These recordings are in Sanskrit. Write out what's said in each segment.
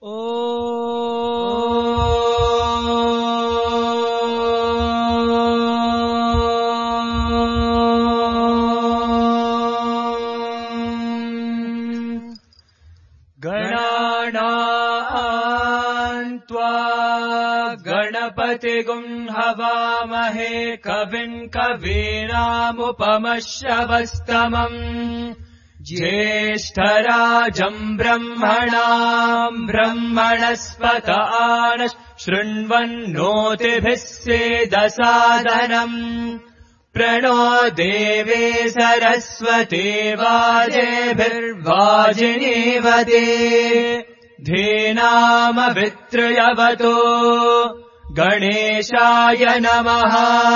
गणपतिगुं हवामहे कविम् कवीनामुपमश्रवस्तमम् ज्येष्ठराजम् ब्रह्मणाम् ब्रह्मणस्पत आनः शृण्वन्नोतिभिः सेदसादनम् प्रणो देवे सरस्वती वाजेभिर्वाजिनीवते धीनामभित्रयवतो गणेशाय नमः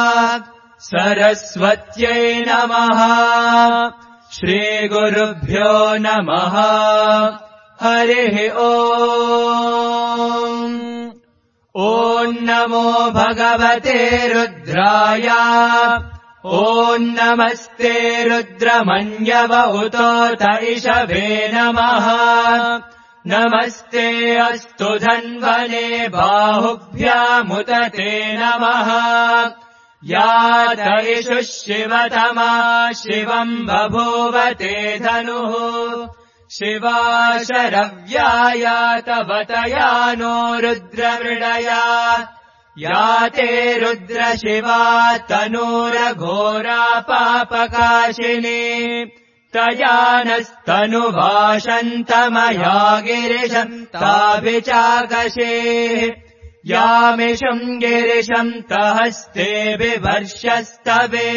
सरस्वत्यै नमः श्रीगुरुभ्यो नमः हरिः ओम् ॐ नमो भगवते रुद्राय ॐ नमस्ते रुद्रमन्यव उतोत इषभे नमः नमस्ते अस्तु धन्वने बाहुभ्यामुत ते नमः यातयिषुः शिवतमा शिवम् बभूव ते धनुः शिवा शरव्यायातवतया नो रुद्रमृडया या ते रुद्रशिवा तनूरघोरा पापकाशिनी तया नस्तनुभाषन्तमया गिरिशम् ताभिचाकशे यामिषम् गिरिशम् तहस्ते बिभर्षस्तवे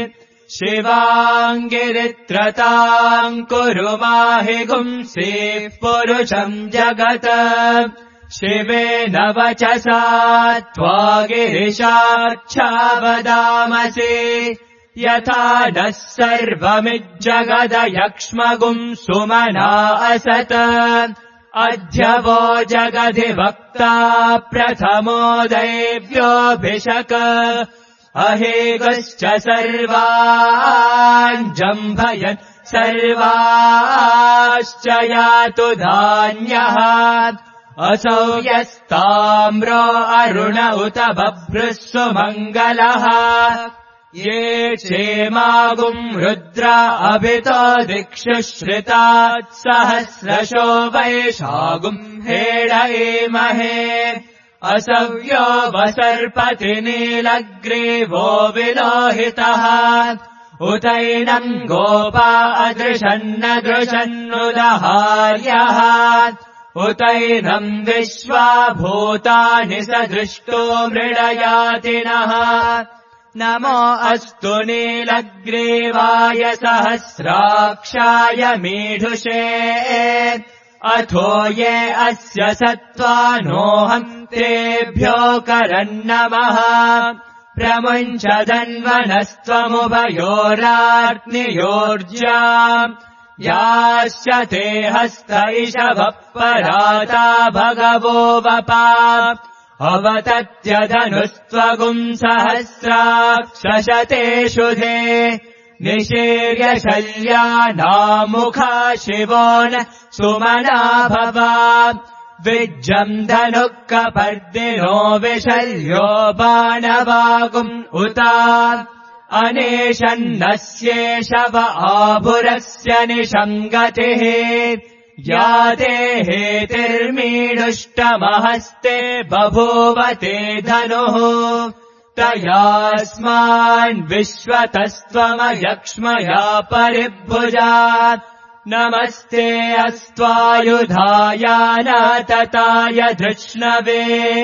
शिवाङ्गिरित्रताम् कुरु माहि गुंसीः पुरुषम् जगत् शिवेन वचसा त्वा गिरिशाक्षा वदामसि यथा नः सर्वमिज्जगदयक्ष्मगुम् सुमना असत अद्य वो जगदिवक्ता प्रथमो दैव्योऽभिषक अहेगश्च सर्वान् जम्भयन् सर्वाश्च यातु धान्यः असौ यस्ताम्रो अरुण उत बभ्रुः सुमङ्गलः ये क्षेमागुम् रुद्रा अभितो दिक्षु श्रितात् सहस्रशो वैशागुम् हेडयेमहे असव्यो वसर्पति नीलग्रीवो विलोहितः उतैनम् गोपा अदृशन्न दृशन्नुदहार्यः उतैनम् विश्वा भूतानि सदृष्टो मृडयातिनः नमो अस्तु नीलग्रीवाय सहस्राक्षाय मीढुषे अथो ये अस्य सत्त्वानोऽहम् तेभ्यो करन्नमः प्रमुञ्च धन्वनस्त्वमुभयोरार्त्नियोर्जा याश्च ते हस्त इषभः पराता भगवो वपा अवतत्यधनुस्त्वगुम् सहस्राक्षशतेषु धे निशीर्य शल्यानामुखा शिवो न सुमना भवा विज्जम् धनुः कपर्दिनो विशल्यो बाणवागुम् उता अनेशन्नस्येषव आभुरस्य निषङ्गतिः या ते हेतिर्मीडुष्टमहस्ते बभूवते धनुः तयास्मान् विश्वतस्त्वमयक्ष्मया परिभुजा नमस्ते अस्त्वायुधाय नातताय धृष्णवे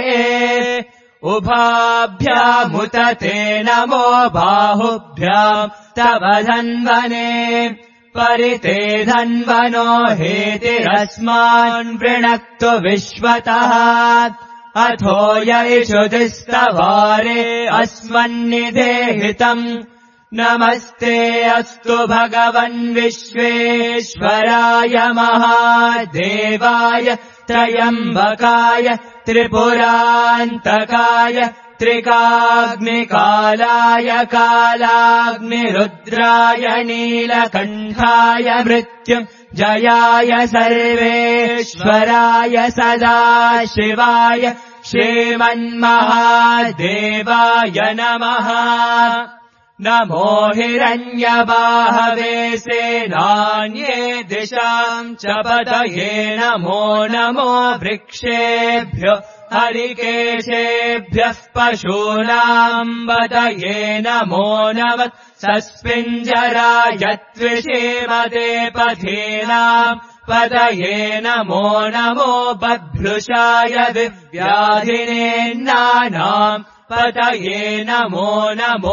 उभाभ्यामुत ते नमो बाहुभ्याम् तव धन्वने परिते धन्वनो हेतिरस्मान् वृणक्तु विश्वतः अथो यैषुधिस्तवारे अस्मन्निधेहितम् नमस्ते अस्तु भगवन् विश्वेश्वराय महादेवाय त्रयम्बकाय त्रिपुरान्तकाय त्रिकाग्निकालाय कालाग्निरुद्राय नीलकण्ठाय मृत्युम् जयाय सर्वेश्वराय सदाशिवाय श्रीमन्महादेवाय नमः। नमो हिरण्यबाहवे सेनान्ये दिशाम् च पतये नमो नमो वृक्षेभ्यो हरिकेशेभ्यः पशूनाम् पतये नमो नमः। सस्मिञ्जराय त्विषीमते पथीनाम् पतये नमो नमो। बभ्रुषाय दिव्याधिनेन्नानाम् पतये नमो नमो।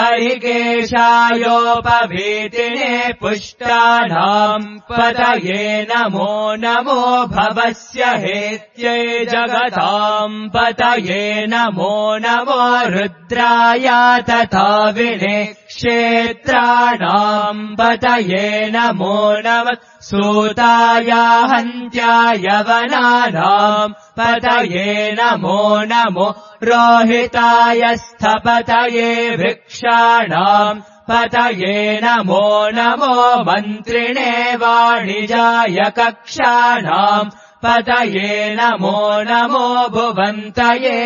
हरिकेशायोपवीतिने पुष्टानाम् पतये नमो नमो। भवस्य हेत्यै जगताम् पतये नमो नमो। रुद्राय तथा विने क्षेत्राणाम् पतये नमो नमः। सूताय हन्त्याय वनानाम् पतये नमो नमो। रोहिताय स्थपतये वृक्षाणाम् पतये नमो नमो। मन्त्रिणे वाणिजाय कक्षाणाम् पतये नमो नमो। भुवन्तये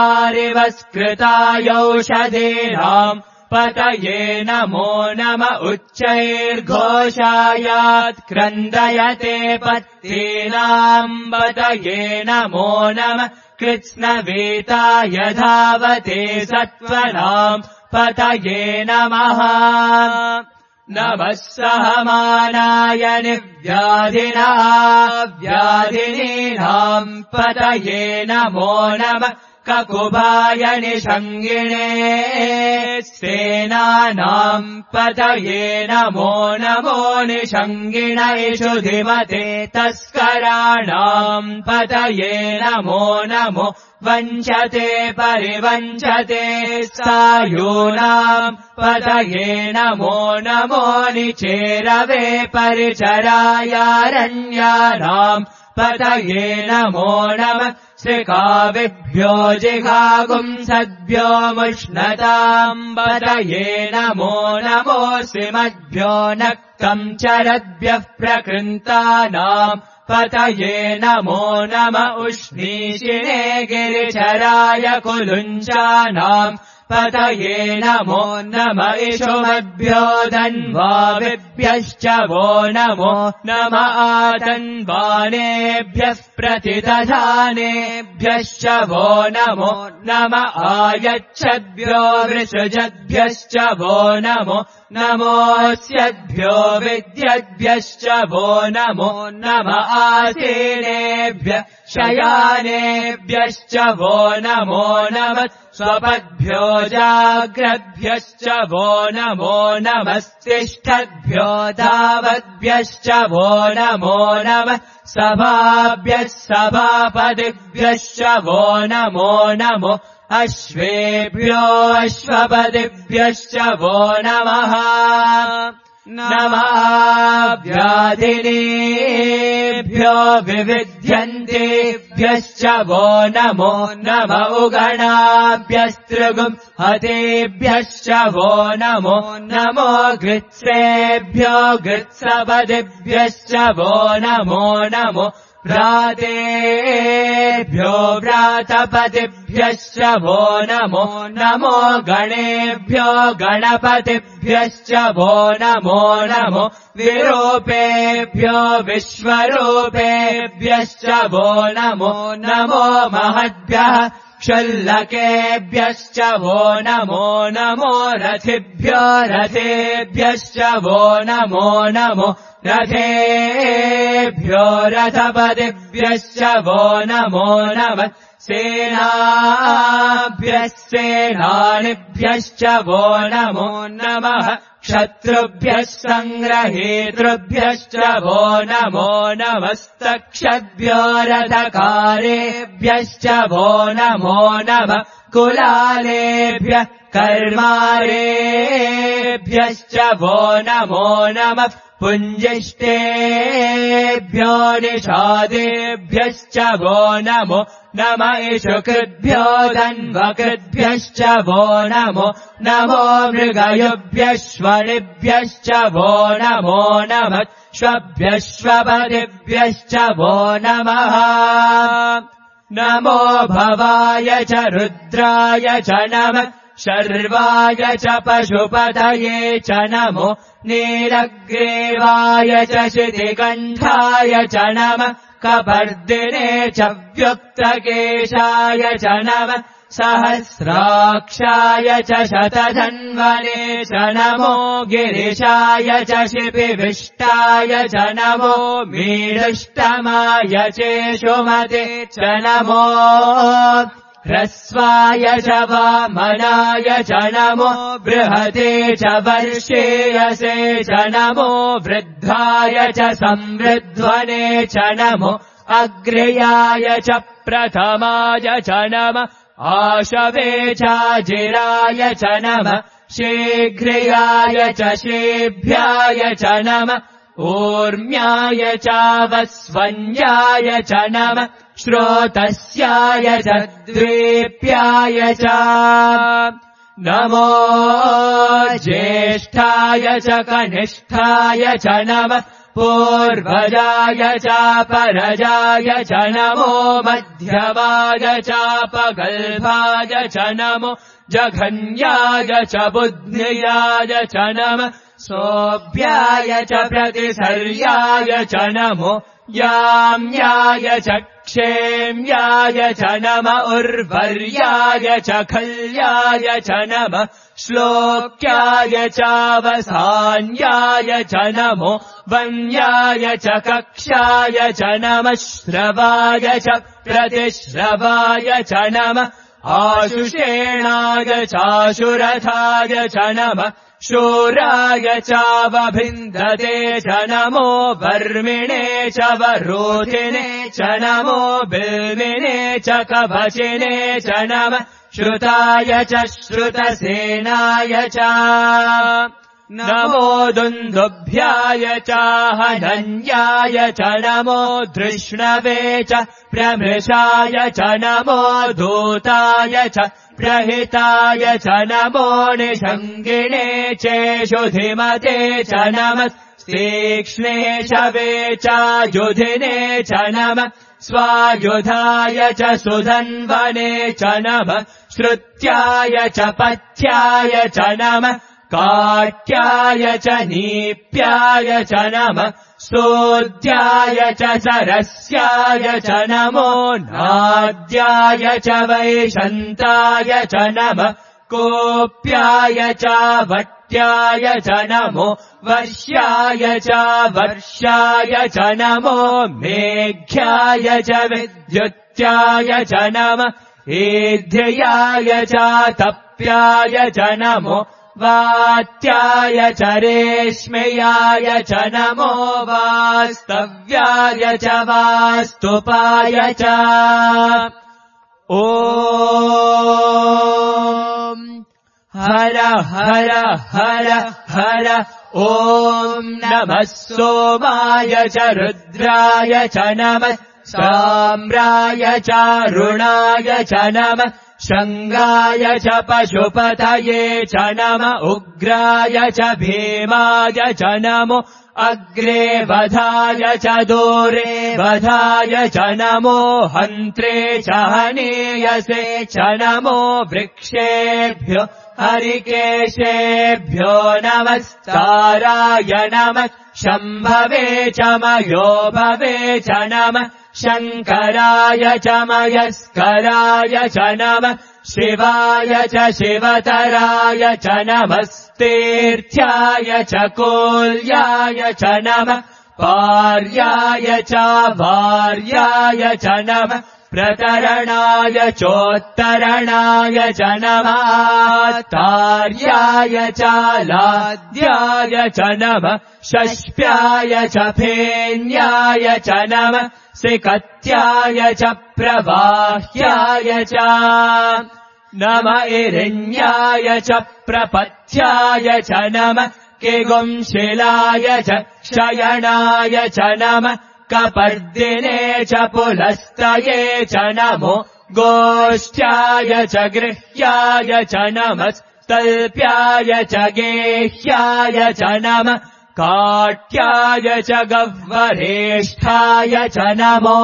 वारिवस्कृतायौषधीनाम् पतये नमो नम। उच्चैर्घोषायात् क्रन्दयते पत्तीनाम् पतये नमो नम। कृत्स्नवीताय धावते सत्त्वनाम् पतये नमः। नमः सहमानाय व्याधिनीनाम् पतये नमो नमः। ककुभाय निषङ्गिणे सेनानाम् पतये नमो नमो। निषङ्गिणैषु धिमते तस्कराणाम् पतये नमो नमो। वञ्चते परिवञ्चते सायूनाम् पतये नमो नमो। निचेरवे परिचरायारण्यानाम् पतये नमो नमः। श्रिकाविभ्यो जिघागुंसद्भ्यो मुष्णताम् पतये नमो नमो। श्रीमद्भ्यो नक्तम् चरद्भ्यः प्रकृन्तानाम् पतये नमो नम। उष्णीषिणे गिरिचराय कुलुञ्चानाम् पतये नमो नम। इषुमद्भ्यो धन्वाविभ्यश्च वो नमो नम। आतन्वानेभ्यः प्रतिदधानेभ्यश्च वो नमो नम। आयच्छद्भ्यो वृषजद्भ्यश्च वो नमो नमोऽस्यद्भ्यो विद्यद्भ्यश्च वो नमो नम। आसीनेभ्यः शयानेभ्यश्च वो नमो नमः। स्वपद्भ्यो जाग्रद्भ्यश्च वो नमो नमस्तिष्ठद्भ्यो धावद्भ्यश्च वो नमो नमः। सभाभ्यः सभापतिभ्यश्च वो नमो नमो। अश्वेभ्यो अश्वपतिभ्यश्च वो नमः नमः। व्याधिनेभ्यो विविध्यन्तेभ्यश्च वो नमो नम। उगणाभ्यस्तृगुम् हतेभ्यश्च वो नमो नमो। गृत्सेभ्यो गृत्सपतिभ्यश्च वो नमो नमो। व्रातेभ्यो व्रातपतिभ्यश्च वो नमो नमो। गणेभ्यो गणपतिभ्यश्च वो नमो नमो। विरूपेभ्यो विश्वरूपेभ्यश्च वो नमो नमो। महद्भ्यः क्षुल्लकेभ्यश्च वो नमो नमो। रथिभ्यो रथेभ्यश्च वो नमो नमो। रथेभ्यो रथपतिभ्यश्च वो नमो नमः। सेनाभ्यः सेनानिभ्यश्च वो नमो नमः। क्षत्रुभ्यः सङ्ग्रहेतृभ्यश्च वो नमो नमस्तक्षद्भ्यो रथकारेभ्यश्च वो नमो नमः। कुलालेभ्यः कर्मारेभ्यश्च वो नमो नमः। पुञ्जिष्टेभ्यो निषादेभ्यश्च वो नमो नम। इषुकृद्भ्यो धन्वकृद्भ्यश्च वो नमो नमो। मृगयुभ्यः श्वनिभ्यश्च वो नमो नमः। श्वभ्यश्वपतिभ्यश्च वो नमः नमो भवाय च रुद्राय च नमः शर्वाय च पशुपतये च नमो नीलग्रीवाय च शितिकण्ठाय च नमः कपर्दिने च व्युक्तकेशाय च नमः सहस्राक्षाय च शतधन्वने च नमो गिरिशाय च शिपिविष्टाय च नमो मीडुष्टमाय चेषुमते च नमो ह्रस्वाय च वामनाय च नमो बृहते च वर्षेयसे च नमो वृद्धाय च संवृध्वने च नमो अग्र्याय च प्रथमाय च नमः आशवे चाजिराय च नमः शीघ्रियाय च शेभ्याय च नमः ऊर्म्याय चावस्वन्याय च नमः श्रोतस्याय च द्वीप्याय च नमो ज्येष्ठाय च कनिष्ठाय च नमः पूर्वजाय चापरजाय च नमो मध्यमाय चापगल्भाय च नमो जघन्याय च बुद्ध्याय च नमः सोऽभ्याय च प्रतिसर्याय च नमो याम्याय च क्षेम्याय च नमः उर्वर्याय च खल्याय च नमः श्लोक्याय चावसान्याय च नमो वन्याय च कक्षाय च नमः श्रवाय च प्रतिश्रवाय च नमः आशुषेणाय चाशुरथाय च नमः शूराय चावभिन्दते च नमो वर्मिणे च वरोधिने च नमो बिल्विने च कवचिने च नमः श्रुताय च श्रुतसेनाय च नमो दुन्दुभ्याय च हनन्याय च नमो धृष्णवे च प्रमृषाय च नमो धूताय च प्रहिताय च नमो निषङ्गिणे चेषुधिमते च नमः तीक्ष्णे शवे चायुधिने च नमः स्वायुधाय च सुधन्वने च नमः श्रुत्याय च पथ्याय च नमः काट्याय च नीप्याय च नमः स्तोद्याय च सरस्याय च नमो नाद्याय च वैशन्ताय च नमः कोप्याय च वट्याय च नमो वर्ष्याय च वर्षाय च नमो मेघ्याय च विद्युत्याय च नमः ईध्याय च तप्याय च नमो वात्याय च रेश्मयाय च नमो वास्तव्याय च वास्तुपाय च ॐ हर हर हर हर ॐ नमः सोमाय च रुद्राय च नमः साम्राय च रुणाय च नमः शङ्गाय च पशुपतये च नमः उग्राय च भीमाय च नमो अग्रे वधाय च दूरे वधाय च नमो हन्त्रे च हनीयसे च नमो वृक्षेभ्यो हरिकेशेभ्यो नमस्ताराय नमः शम्भवे च मयोभवे च नमः शङ्कराय च मयस्कराय च नमः शिवाय च शिवतराय च नमस्तीर्थ्याय च कोल्याय च नमः पार्याय च वार्याय च नमः प्रतरणाय चोत्तरणाय च नमः तार्याय च लाद्याय च नमः षष्प्याय च फेन्याय च नमः सिकत्याय च प्रवाह्याय च नमः इरिण्याय च प्रपथ्याय च नमः किगुंशिलाय च शयनाय च नमः कपर्दिने च पुलस्तये च नमो गोष्ठ्याय च गृह्याय च नमः तल्प्याय च गेह्याय च नमः काट्याय च गह्वरेष्ठाय च नमो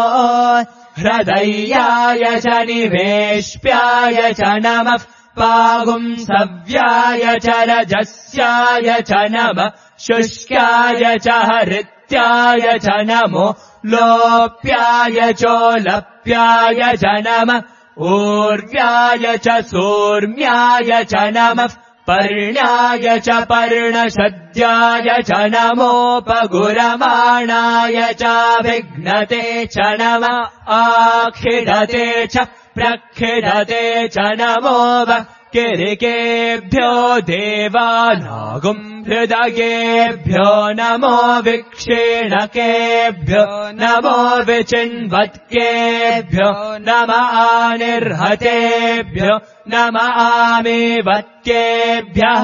हृदयाय च निवेश्याय च नमः पागुंसव्याय च रजस्याय च नमः शुष्क्याय च हरित्याय च नमो लोप्याय चोलप्याय च नमः ऊर्व्याय च सूर्म्याय च नमः पर्ण्याय च पर्णशद्याय च नमोपगुरमाणाय च विघ्नते च नमः आखिडते च प्रखिडते च नमो किरिकेभ्यो देवानागुम् हृदयेभ्यो नमो विक्षीणकेभ्यो नमो विचिन्वत्केभ्यो नम आनिर्हतेभ्यो नम आमीवत्केभ्यः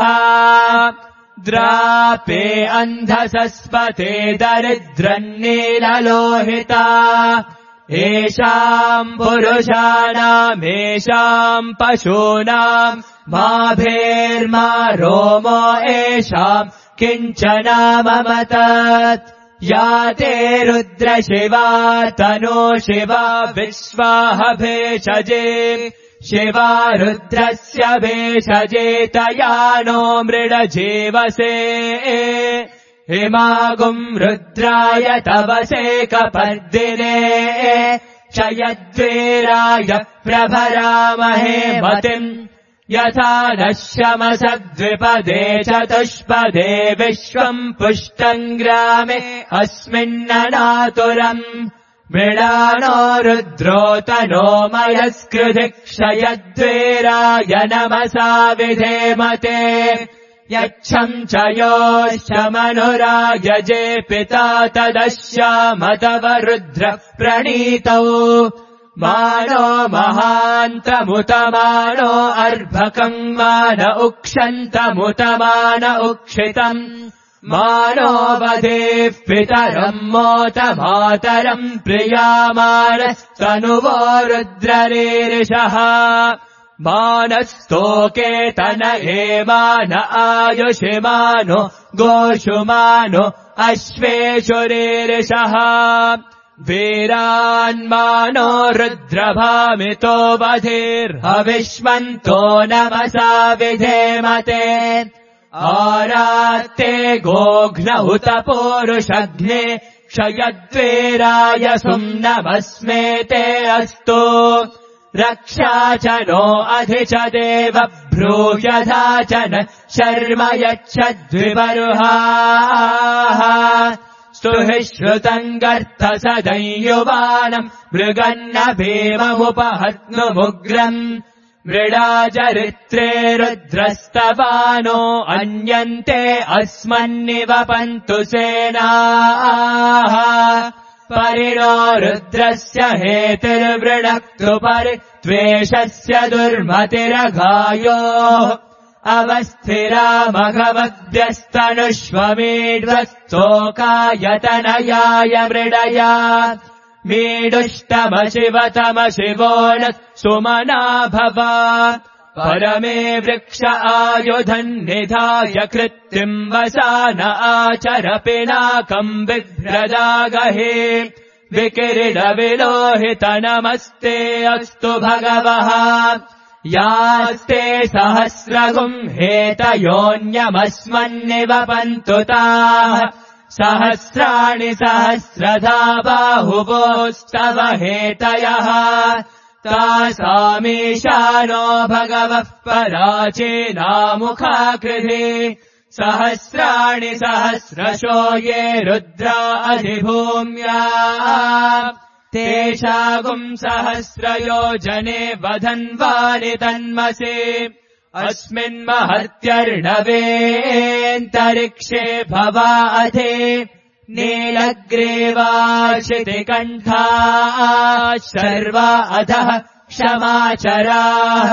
द्रापे अन्धसस्पते दरिद्रन्नीललोहिता येषाम् पुरुषाणामेषाम् पशूनाम् माभेर्मा रोमो येषाम् किञ्चनाममतत् या ते रुद्रशिवा तनो शिवा विश्वाह भेषजे शिवा रुद्रस्य भेषजे तया नो मृडजीवसे हिमागुम् रुद्राय तवसे कपर्दिने क्षयद्वीराय प्रभरामहे मतिम् यथा नश्यमसद्विपदे चतुष्पदे विश्वम् पुष्टम् ग्रामे अस्मिन्ननातुरम् मृडानो रुद्रो तनो मयस्कृधि क्षयद्वीराय नमसा विधेमते यच्छम् च योश्च मनुरायजे पिता तदश्यामतव रुद्र प्रणीतौ मानो महान्तमुतमानो अर्भकम् मान उक्षन्तमुतमान उक्षितम् मानो वधेः पितरम् मोत मातरम् प्रियामानस्तनुवो रुद्ररीरिषः मानस्तोकेतन एमान आयुषिमानो गोषुमानो अश्वेषुरीरिषः वीरान्मानो रुद्रभामितो वधीर्हविष्मन्तो नमसा विधेमते आरात्ते गोघ्न उत पूरुषघ्ने क्षयद्वीराय सुम्नमस्मे ते अस्तु रक्षा च नो अधि च देव ब्रूयधा च न शर्म यच्छद्विबर्हाः स्तुहि श्रुतम् गर्थ सदंयुवानम् मृगन्न भीममुपहत्नुमुग्रम् मृडाचरित्रे रुद्रस्तवानो अन्यन्ते अस्मन्निवपन्तु सेनाः परिणो रुद्रस्य हेतिर्वृणक्तु परित्वेषस्य दुर्मतिरघायोः अवस्थिरा मघवद्भ्यस्तनुष्वमीड्वस्तोकायतनयाय मृडया मीडुष्टमशिवतमशिवो न सुमना भवा परमे वृक्ष आयुधन्निधाय कृत्तिम् वसान आचर पिनाकम् बिभ्रदागहे विकिरीडविलोहित नमस्ते अस्तु भगवः यास्ते सहस्रगुम् हेतयोऽन्यमस्मन्निवपन्तु ताः सहस्राणि सहस्रधा बाहुवोस्तव हेतयः तासामीशानो भगवः पराचीनामुखाकृधि सहस्राणि सहस्रशो ये रुद्रा अधिभूम्या तेषागुम् सहस्रयोजने वधन्वानि तन्मसे अस्मिन्महत्यर्णवेऽन्तरिक्षे भवा अधि नीलग्रीवाशितिकण्ठाः सर्वा अधः क्षमाचराः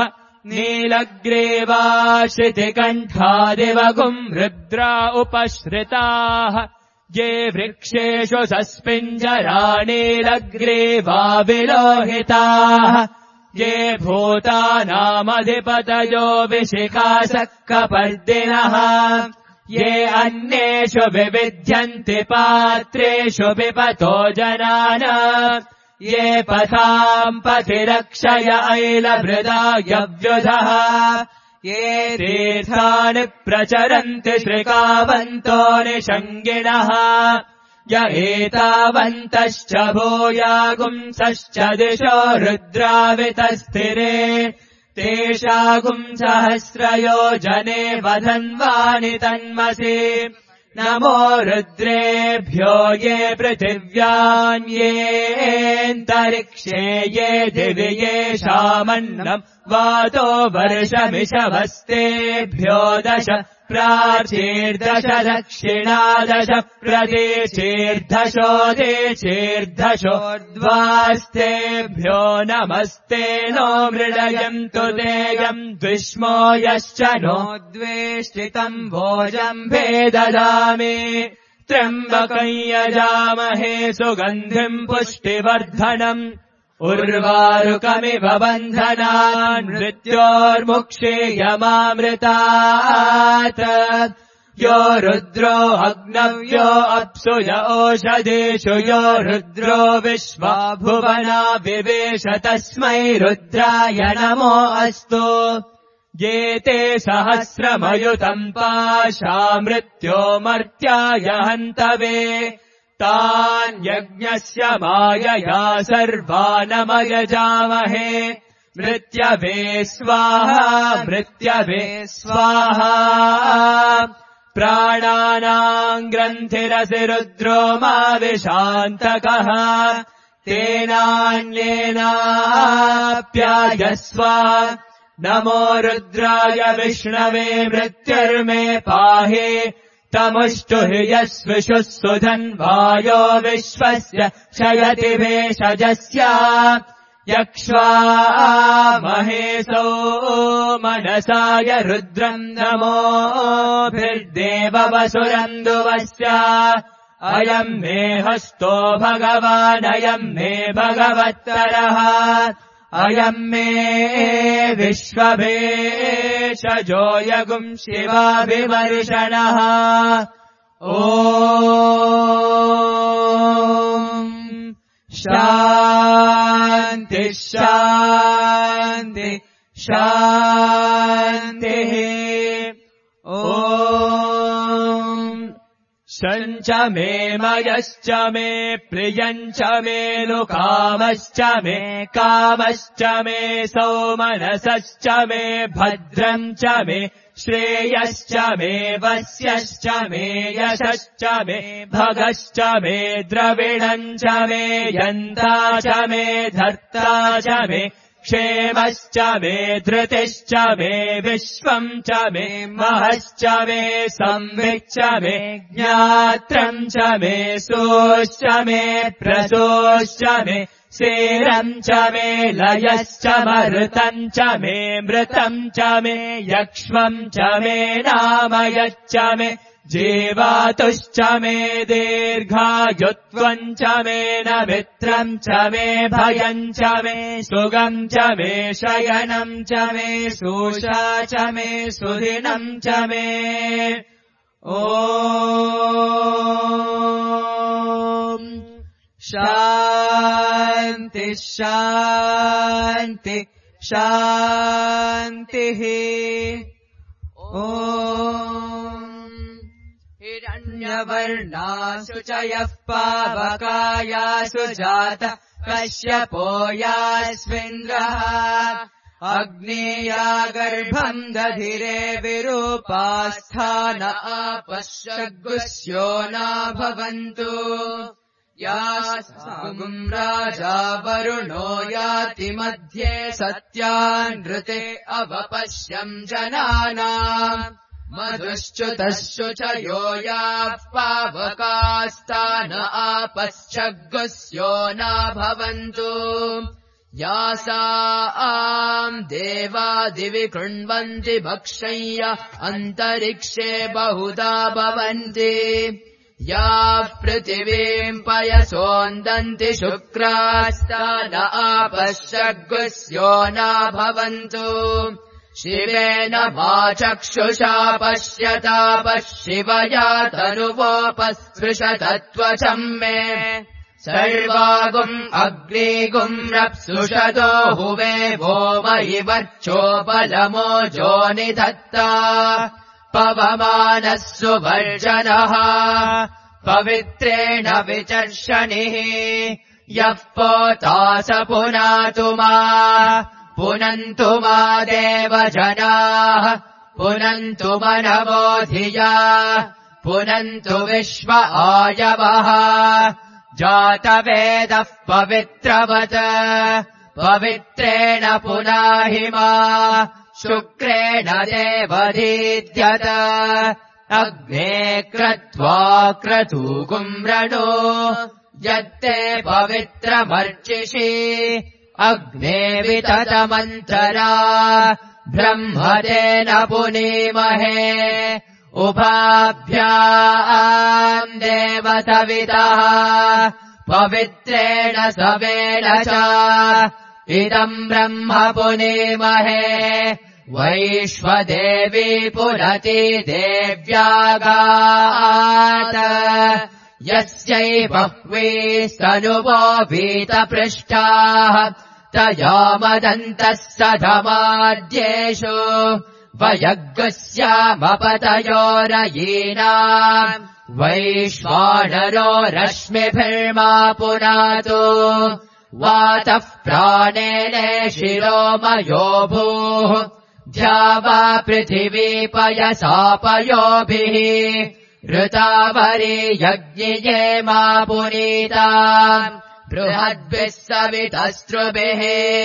नीलग्रीवाशितिकण्ठादिवगुम् रुद्रा उपश्रिताः ये वृक्षेषु सस्मिञ्जरा नीलग्रीवा विलोहिताः ये भूतानामधिपतयो विशिखासः कपर्दिनः ये अन्येषु विविध्यन्ति पात्रेषु पिबतो जनान ये पथाम् पथिरक्षय ऐलभृदायव्युधः ये तीर्थानि प्रचरन्ति श्रिकावन्तो निषङ्गिणः य एतावन्तश्च भूयागुंसश्च दिशो रुद्रावितस्थिरे तेषागुंसहस्रयोजने वधन्वानि तन्मसि नमो रुद्रेभ्यो ये पृथिव्यान्येऽन्तरिक्षे ये दिवि येषामन्नम् वातो वर्षमिषवस्तेभ्यो 10 प्राचीर्दश दक्षिणादश प्रदेशीर्दशोदेशीर्दशोर्ध्वास्तेभ्यो नमस्ते नो मृडयन्तु देयम् द्विष्मो यश्च नो द्वेष्टितम् भोजम्भे ददामि त्र्यम्बकम् यजामहे सुगन्धिम् पुष्टिवर्धनम् उर्वारुकमिव बन्धनान् मृत्योर्मुक्षेयमामृतात् यो रुद्रो अग्नव्यो अप्सु य ओषधेषु यो रुद्रो विश्वा भुवना विवेश तस्मै रुद्राय नमो अस्तु ये ते सहस्रमयुतम् पाशा मृत्यो मर्त्याय हन्तवे तान् यज्ञस्य मायया सर्वानमयजामहे मृत्यवे स्वाहा मृत्यवे स्वाहा प्राणानाम् ग्रन्थिरसि रुद्रो मा विशान्तकः तेनान्येनाप्यायस्व नमो रुद्राय विष्णवे मृत्युर्मे पाहि तमुष्टु हि यस्विषुः सुधन्वायो विश्वस्य क्षयति भेषजस्य यक्ष्वा महेशो मनसाय रुद्रम् नमोभिर्देववसुरन्दुवस्य अयम् मे हस्तो भगवानयम् मे भगवत्तरः अयम् मे विश्वभेषजो यगुम् शिवाभिवर्षणः ॐ शान्ति शान्ति शान्तिः ॐ शञ्च मे मयश्च मे प्रियञ्च मे लुकामश्च मे कामश्च मे सौमनसश्च मे भद्रम् च मे श्रेयश्च मे वस्यश्च मे यशश्च मे भगश्च मे द्रविणम् च मे यन्ता च मे धर्ता च मे क्षेमश्च मे धृतिश्च मे विश्वम् च मे महश्च मे संविच्च मे ज्ञात्रम् च मे सोश्च मे प्रसोश्च मे सेरम् च मे लयश्च मरुतम् च मे मृतम् च मे यक्ष्मम् च मे नामयच्च मे जीवातुश्च मे दीर्घायुत्वम् च मे नमित्रम् च मे भयम् च मे सुगम् च मे शयनम् च मे शोषा च मे सुदिनम् च मे ॐ शान्ति शान्ति शान्तिः ॐ हिरण्यवर्णासु च यः पावकायासु जातः कश्यपो यास्मिन्द्रः अग्नेया गर्भम् दधिरे विरूपास्थान आपश्यगुस्यो न भवन्तु यासागुम् राजा वरुणो याति मध्ये सत्यानृते अवपश्यम् जनानाम् मधुश्च्युतश्चु च यो याः पावकास्तान आपश्यगुस्यो न भवन्तु यासाम् देवादिवि कृण्वन्ति भक्षय्य अन्तरिक्षे बहुधा भवन्ति याः पृथिवीम् पयसोन्दन्ति शुक्रास्तान आपश्यगुस्यो न भवन्तु शिवेन वाचक्षुषा पश्यतापः शिवया तनुवोपस्पृशतत्वचम् मे सर्वागुम् अग्निगुम् रप्सुषतो हुवे वो मयि वर्चोपलमो जोनिधत्ता पवमानः सुवर्जनः पवित्रेण विचर्षणिः यः पोता स पुनातु मा पुनन्तु मा देवजनाः पुनन्तु मनवो धिया पुनन्तु विश्व आयवः जातवेदः पवित्रवत् पवित्रेण पुनाहि मा शुक्रेण देवधीद्यत अग्ने क्रत्वा क्रतूकुम्रणो यत्ते पवित्रमर्चिषि अग्ने विततमन्तरा ब्रह्मतेन पुनीमहे उभाभ्याम् देवसवितः पवित्रेण सवेन च इदम् ब्रह्म पुनीमहे वैश्वदेवी पुनति देव्यागात् यस्यै बह्वी स्तनुवो वीतपृष्ठाः तया मदन्तः सधमाद्येषु वयग्स्यामपतयोरयीनाम् वैश्वानरो रश्मिभिर्मा पुनातु वातः प्राणेने शिरोमयो भूः ध्यावा पृथिवी पयसापयोभिः ऋतावरी यज्ञिये मा पुनीता बृहद्भिः सवितस्रुभिः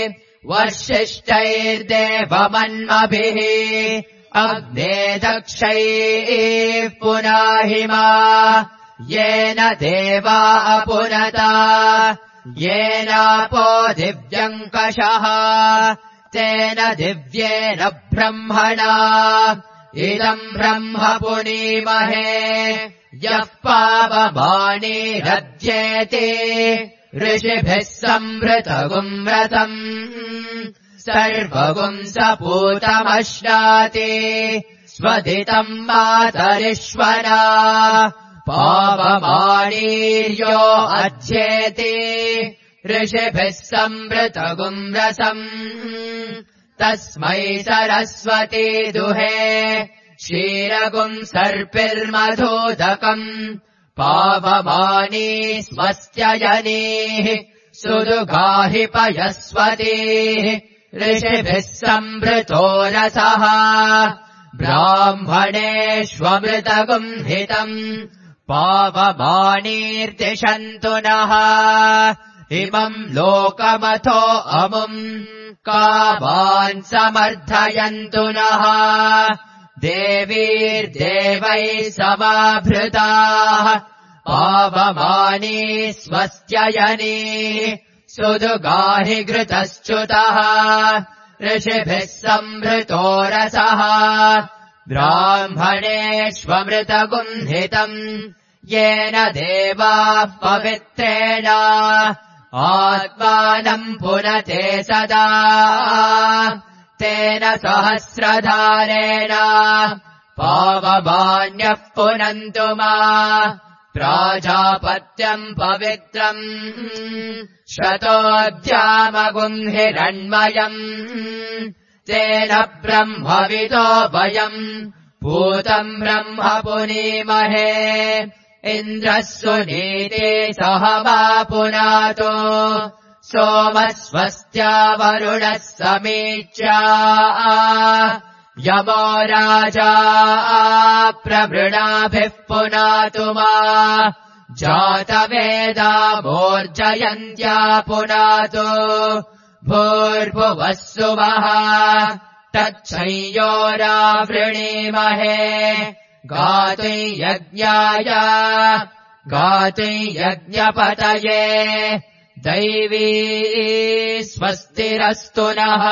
वर्षिष्ठैर्देवमन्मभिः अग्ने दक्षैः पुनाहि मा येन देवा अपुनता येनापो दिव्यङ्कषः तेन दिव्येन ब्रह्मणा इदम् ब्रह्म पुनीमहे यः पावमानीरध्येति ऋषिभिः संवृतगुम् व्रतम् सर्वगुम् सपूतमश्नाति स्वदितम् मातरिश्वना पावमानीर्यो अध्येति ऋषिभिः संवृतगुम् रसम् तस्मै सरस्वती दुहे क्षीरगुम् सर्पिर्मधोदकम् पावमानी स्वस्त्ययनीः सुदुगाहि पयस्वतीः ऋषिभिः संवृतो रसः ब्राह्मणेष्वमृतगुम् हितम् पावमानीर्दिशन्तु नः इमम् लोकमथो अमुम् कामान् समर्थयन्तु नः देवीर्देवैः समाभृताः पावमानी स्वस्त्ययनी सुदुगाहि घृतश्च्युतः ऋषिभिः संवृतो रसः ब्राह्मणेष्वमृतगुम्हितम् येन देवाः पवित्रेण आत्मानम् पुनते सदा तेन सहस्रधारेण पावमान्यः पुनन्तु मा प्राजापत्यम् पवित्रम् शतोऽध्यामगुम् हिरण्मयम् तेन ब्रह्मविदो वयम् भूतम् ब्रह्म पुनीमहे इन्द्रः सुनीते सह मा पुनातो सोमस्वस्त्या वरुणः समीच्या यमो राजा प्रवृणाभिः पुनातु मा जातवेदा मोर्जयन्त्या पुनातु भूर्भुवः सुवः तच्छंयोरावृणीमहे गातुयज्ञाय गातुयज्ञपतये दैवी स्वस्तिरस्तु नः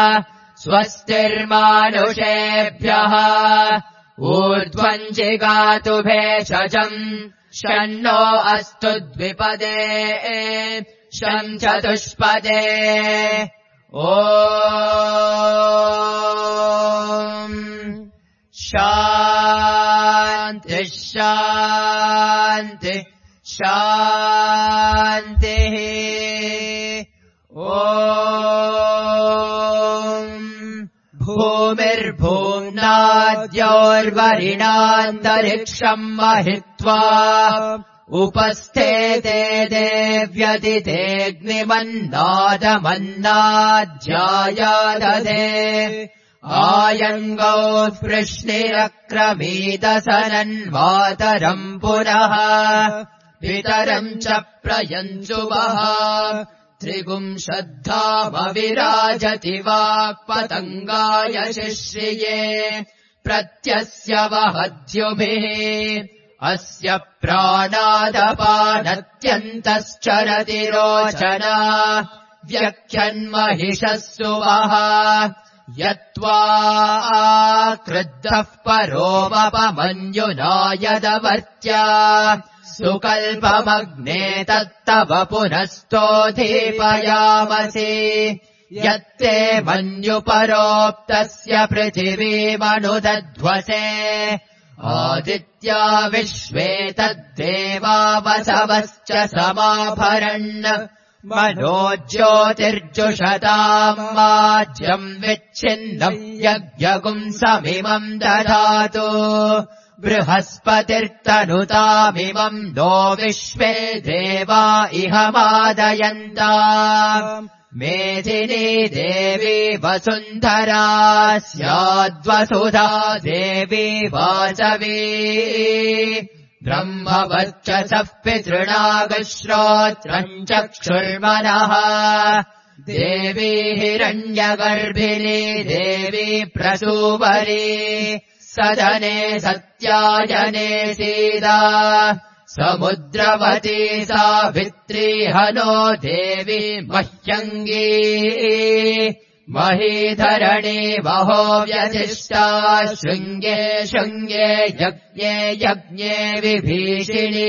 स्वस्तिर्मानुषेभ्यः ऊर्ध्वम् जिगातु भेषजम् शन्नो अस्तु द्विपदे शं चतुष्पदे ओ शान्तिः शान्तिः शान्तिः भूमिर्भूम्नाद्योर्वरिणान्तरिक्षम् महित्वा उपस्थेते देव्यदितेऽग्निमन्नादमन्नाध्यायादधे आयङ्गौ वृष्णिरक्रमीदसनन्वातरम् पुनः पितरम् च प्रयञ्जुवः त्रिगुंशद्धामविराजति वाक्पतङ्गाय शिश्रिये प्रत्यस्य वहद्युभिः अस्य प्राणादपानत्यन्तश्चरति रोचना व्यख्यन्महिषः सुवः यत्त्वा क्रुद्धः परोमपमन्युना यदवर्त्या सुकल्पमग्ने तत्तव पुनस्तोधीपयामसि यत्ते मन्युपरोक्तस्य पृथिवीमनुदध्वसे आदित्या विश्वे तद्देवा वसवश्च समाभरन् मनो ज्योतिर्जुषताम् माज्यम् विच्छिन्नम् यज्ञगुंसमिमम् दधातु बृहस्पतिर्तनुतामिमम् नो विश्वे देवा इह मादयन्ता मेधिनी देवी वसुन्धरा स्याद्वसुधा देवी वासवी ब्रह्मवर्चसः पितृणागश्रोत्रम् चक्षुर्मनः देवी हिरण्यगर्भिणी देवी प्रसूवरी सदने सत्यायने सीता समुद्रवती सावित्री हनो देवी मह्यङ्गी महीधरणी महो व्यधिष्ठा शृङ्गे शृङ्गे यज्ञे यज्ञे विभीषिणी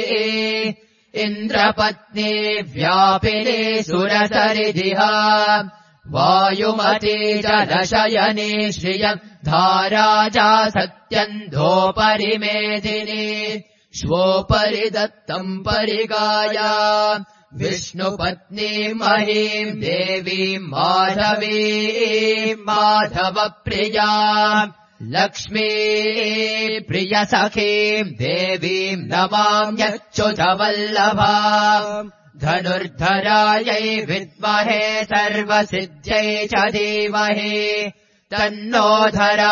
इन्द्रपत्नी व्यापिनी सुरसरिदिहा वायुमती जलशयनी श्रियम् धाराजा सत्यन्धोपरि मेदिनी श्वोपरि दत्तम् परिगाया विष्णुपत्नी महीम् देवीम् माधवीम् माधवप्रिया लक्ष्मी प्रियसखीम् देवीम् नमाम्यच्युतवल्लभा धनुर्धरायै विद्महे सर्वसिद्ध्यै च धीमहि तन्नो धरा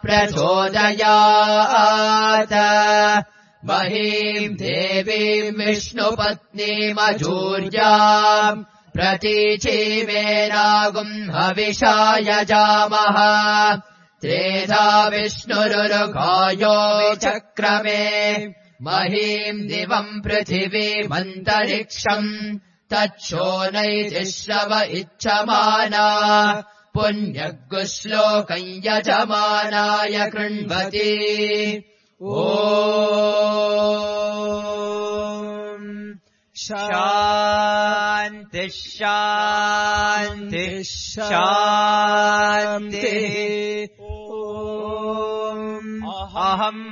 प्रचोदयात् महीम् देवीम् विष्णुपत्नीमजूर्याम् प्रतीचीमेनागुम् हविषा यजामः त्रेधा विष्णुरुरुगायो चक्रमे महीम् दिवम् पृथिवीमन्तरिक्षम् तच्छोनैतिश्रव इच्छमाना पुण्यगुश्लोकम् यजमानाय कृण्वति शान्तिः शान्तिः शान्तिः अहम्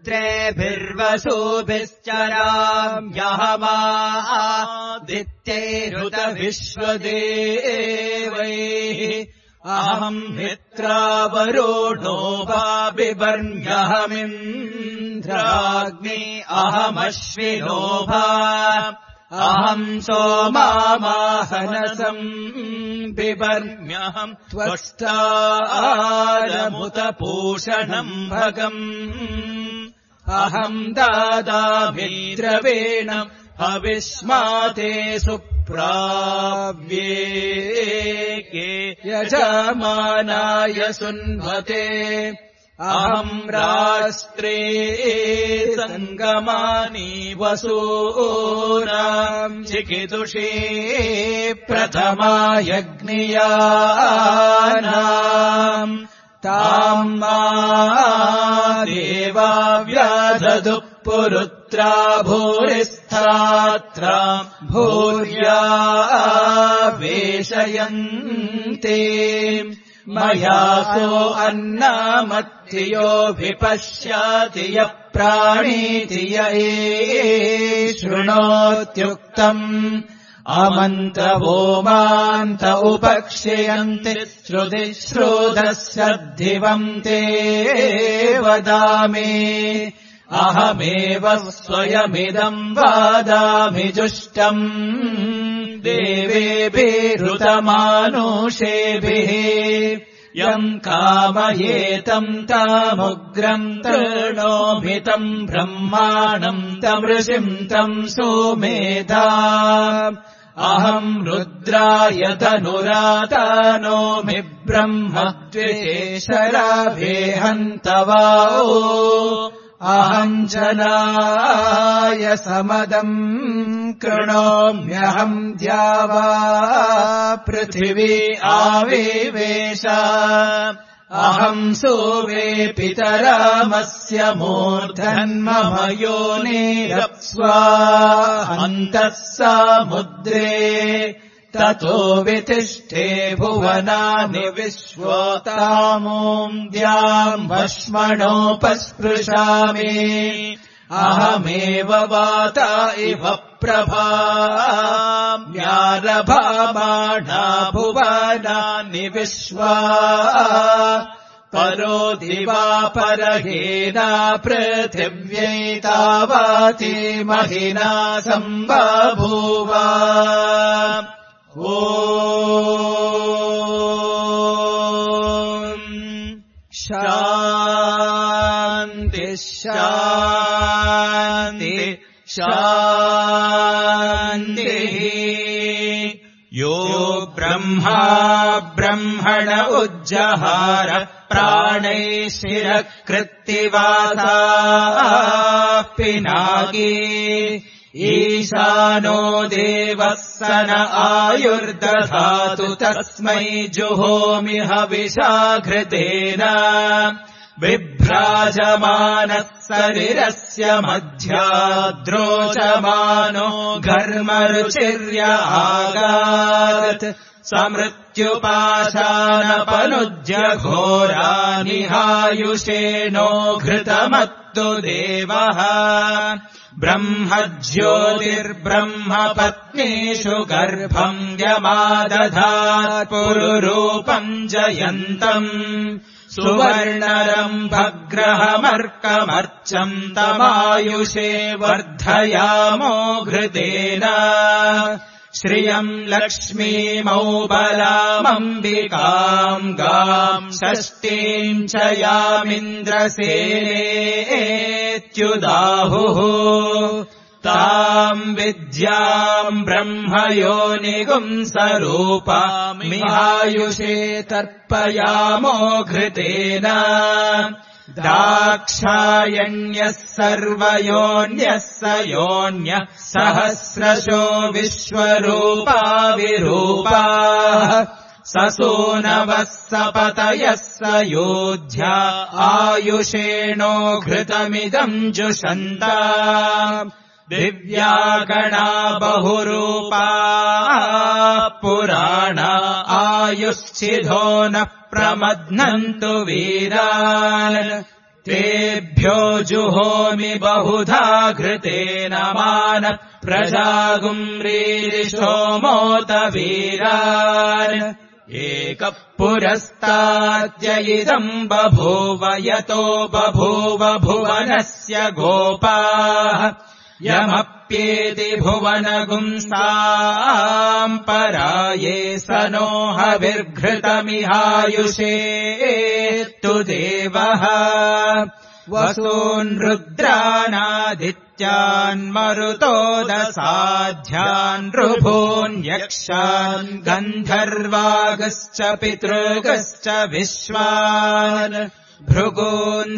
रुद्रेभिर्वसूभिश्चराम्यहमादित्यैरुतविश्वदेवैः अहम् मित्रावरोढो भाबिबर्म्यहमिन्द्राग्नि अहमश्विनोभा अहम् सोमामाहनसम् बिबर्म्यहम् त्वष्टारमुतपूषणम् भगम् अहम् दादाभिद्रवेण हविष्माते सुप्राव्ये यजमानाय सुन्वते अहम् राष्ट्रे सङ्गमानि वसूनाम् चिकितुषे प्रथमा यज्ञियानाम् ताम् मा देवा व्याधदुः पुरुत्रा भूरिस्थात्रा भूर्या वेशयन्ते मयासो अन्नामत्थियोऽभिपश्याति यः प्राणीति य शृणोत्युक्तम् अमन्त्रवोमान्त उपक्षयन्ति श्रुतिश्रोतस्यद्धिवम् ते वदामि अहमेव स्वयमिदम् वादामि जुष्टम् देवेभिरुतमानुषेभिः यम् कामयेतम् तामुग्रम् तृणोभितम् ब्रह्माणम् तमृषिम् तम् सोमेधा अहम् रुद्राय तनुरातानोमि ब्रह्मद्वेषराभेहन्तवाओ अहम् जनाय समदम् कृणोम्यहम् द्यावा पृथिवी आविवेश अहम् सोवे पितरामस्य मूर्धन्मम योनिरप्स्वा अन्तः सामुद्रे ततो वितिष्ठे भुवनानि विश्वतामोऽद्याम् भस्मणोपस्पृशामि अहमेव वाता इव प्रभाम्यारभामाणा भुवनानि विश्वा परो दिवा परहेना पृथिव्यै तावाति महिना सम्बभूव ॐ शान्ति शान्ति शान्तिः यो ब्रह्मा ब्रह्मण उज्जहार प्राणैः शिरः कृत्तिवासा पिनाकी ईशानो देवः स न आयुर्दधातु तस्मै जुहोमि हविषाघृतेन बिभ्राजमानः शरीरस्य मध्याद्रोचमानो घर्मरुचिर्य आगात् समृत्युपाशानपनुज्य घोरानिहायुषेणो घृतमत्तु देवः ब्रह्मज्योतिर्ब्रह्मपत्नीषु गर्भम् यमादधात् पुरुरूपम् जयन्तम् सुवर्णरम्भग्रहमर्कमर्चम् तमायुषे वर्धयामो घृतेन श्रियम् लक्ष्मीमौबलामम्बिकाम् गाम् षष्ठीम् च यामिन्द्रसेनेत्युदाहुः ताम् विद्याम् ब्रह्मयोनिगुंसरूपामिहायुषे तर्पयामो घृतेन दाक्षायण्यः सर्वयोन्यः स योन्यः सहस्रशो विश्वरूपा विरूपाः ससूनवः सपतयः स योध्या आयुषेणो घृतमिदम् जुषन्ता दिव्यागणा बहुरूपा पुराणा आयुश्चिधो न प्रमध्नन्तु वीरान् तेभ्यो जुहोमि बहुधा घृतेन मान प्रजागुम्रीरिषोमोत वीरान् एकः पुरस्ताद्य इदम् बभूव यतो बभूव भुवनस्य गोपाः यमप्येति भुवनगुंसाम् पराये स नो हविर्घृतमिहायुषेत्तु देवः वसून् रुद्रानादित्यान् मरुतो दसाध्यान् ऋभून् यक्षान् गन्धर्वागश्च पितृगश्च विश्वान् भृगून्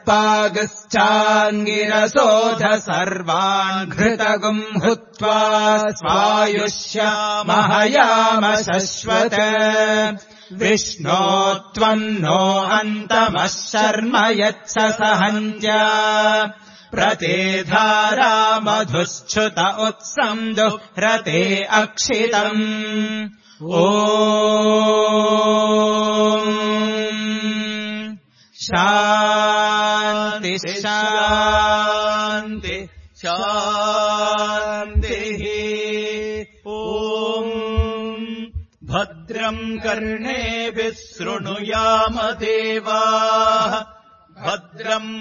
सर्पागश्चाङ्गिरसोऽध सर्वान् घृतगुम् हुत्वा स्वायुष्य महयाम शश्वत विष्णो त्वम् नो अन्तमः शर्म यच्छ सहन्त्या प्रतेधारा मधुश्च्युत उत्सन्दुह्रते अक्षितम् ॐ शान्ति शान्तिः। ॐ भद्रम् कर्णेभिः शृणुयाम देवाः भद्रम्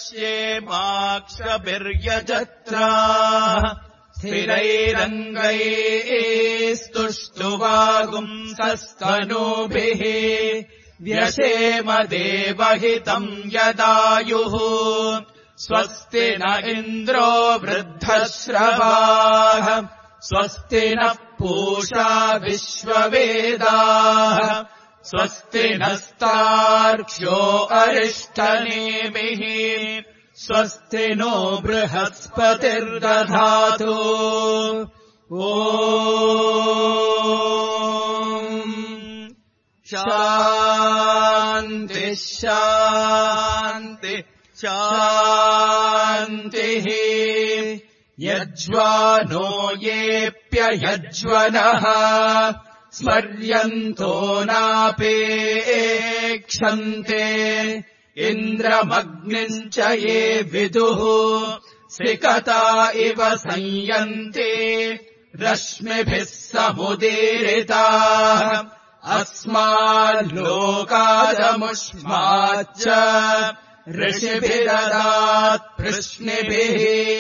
पश्येमाक्षभिर्यजत्राः स्थिरैरङ्गैस्तुष्टुवागुंसस्तनूभिः व्यशेम देवहितम् यदायुः स्वस्ति न इन्द्रो वृद्धश्रवाः स्वस्ति नः पूषा विश्ववेदाः स्वस्ति नस्तार्क्ष्यो अरिष्टनेमिः स्वस्ति नो बृहस्पतिर्दधातु। ॐ शान्ति शान्ति शान्तिः। यज्वानो येऽप्ययज्वनः स्मर्यन्तो नापेक्षन्ते इन्द्रमग्निम् च ये विदुः सिकता इव संयन्ते रश्मिभिः समुदीरिताः अस्माल्लोकादमुष्माच्च ऋषिभिरदात् प्रश्निभिः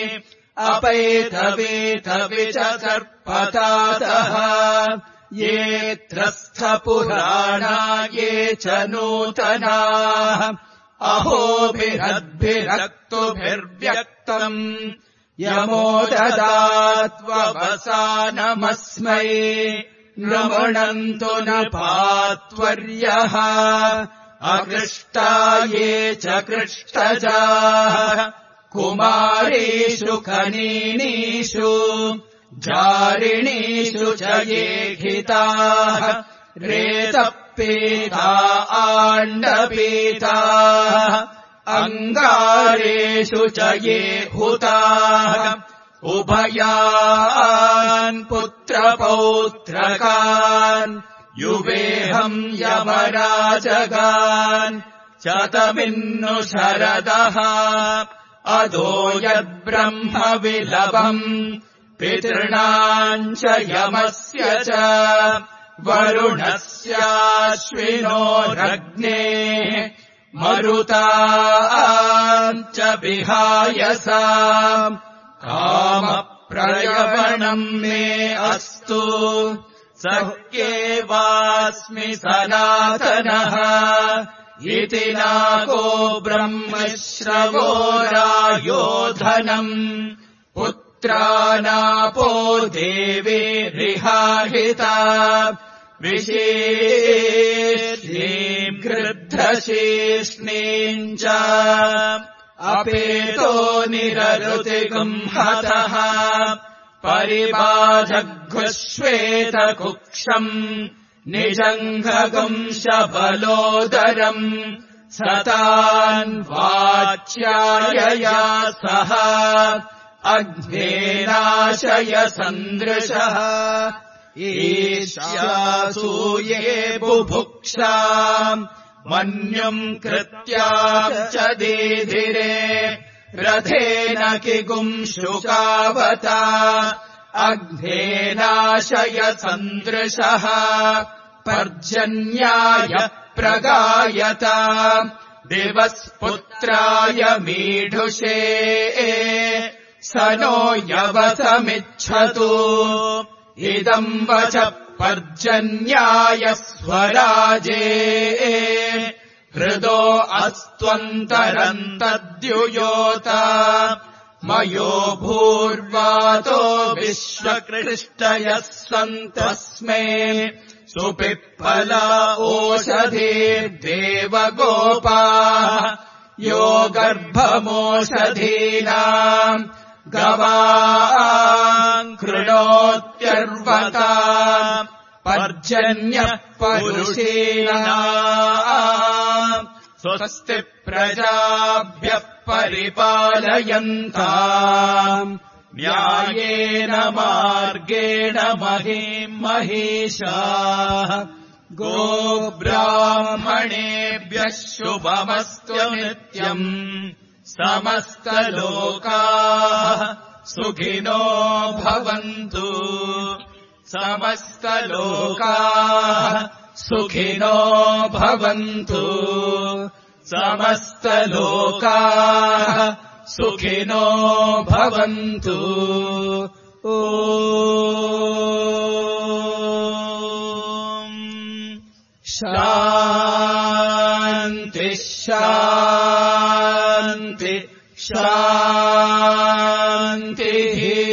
अपैतवेतवि च सर्पतातः ये त्रस्थपुराणा ये च नूतनाः अहोभिरद्भिरक्तुभिर्व्यक्तम् यमो ददात्ववसानमस्मै नमृणन्तु न पात्वर्यः अकृष्टा ये च कृष्टजाः कुमारीषु कनीनीषु जारिणीषु च ये हिताः रेतपीता आण्डपीताः अङ्गारेषु च ये हुताः उभयान् पुत्रपौत्रकान् युवेहम् यमराजगान् शतमिन्नु शरदः अदो यद्ब्रह्म विलभम् पितॄणाम् च यमस्य च वरुणस्याश्विनोरग्नेः मरुताम् च विहायसाम् कामप्रयवणम् मे अस्तु सह्येवास्मि सनातनः इति नाको ब्रह्मश्रवो रायोधनम् पुत्रानापो देवीरिहाहिता विशेष्णीम् गृध्रशेष्णीम् च अपेतो निररुतिगुंहतः परिबाधघुश्वेतकुक्षम् निजङ्घगुंशबलोदरम् सतान् वाच्यायया सह अग्नेनाशय सन्दृशः ईशासूये बुभुक्षाम् मन्युम् कृत्याम् च दीधिरे रथेन किगुंशुकावता अग्नेनाशय सन्दृशः पर्जन्याय प्रगायत दिवस्पुत्राय मीढुषे स नो यवसमिच्छतु इदम् वच पर्जन्याय स्वराजे हृदो अस्त्वन्तरम् तद्युयोत मयो भूर्वातो विश्वकृष्टयः सन्तस्मै सुपिप्पला ओषधीर्देवगोपाः यो गर्भमोषधीनाम् गवाम् कृणोत्यर्वता पर्जन्यः पुरुषीणाम् स्वस्ति प्रजाभ्यः परिपालयन्ताम् न्यायेन मार्गेण महीम् महिषाः गोब्राह्मणेभ्यः शुभमस्तु नित्यम् समस्तलोकाः सुखिनो भवन्तु समस्तलोकाः सुखिनो भवन्तु समस्तलोकाः सुखिनो भवन्तु शान्ति शान्ति शान्तिः